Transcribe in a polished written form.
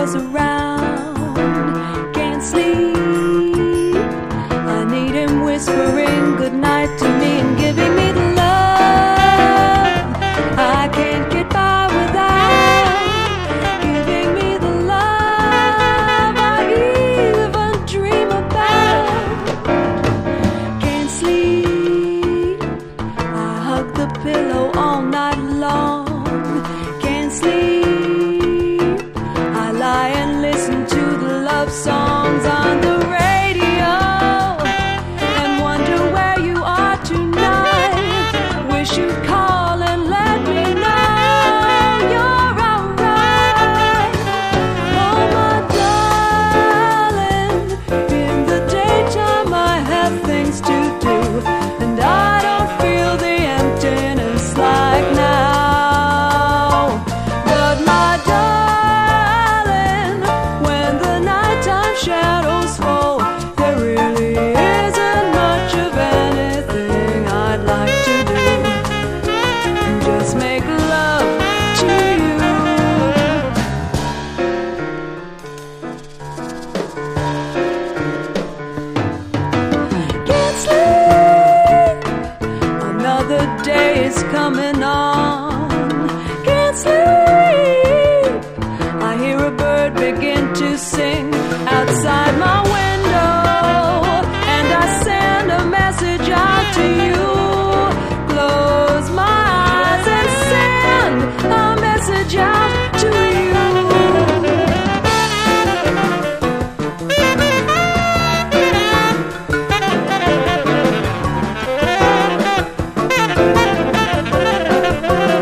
was around. Can't sleep. I need him whispering goodnight to me and giving me the love I can't get by without. Giving me the love I even dream about. Can't sleep. I hug the pillow all night long. Can't sleep. I lie and listen to the love songs on the radio and wonder where you are tonight. Wish you'd call and let me know you're alright. Oh my darling, in the daytime I have things to do, and I don't feel the emptiness like now. But my darling, when the nighttime shadows fall, there really isn't much of anything I'd like to do. Just make love to you. Can't sleep. Another day is coming on.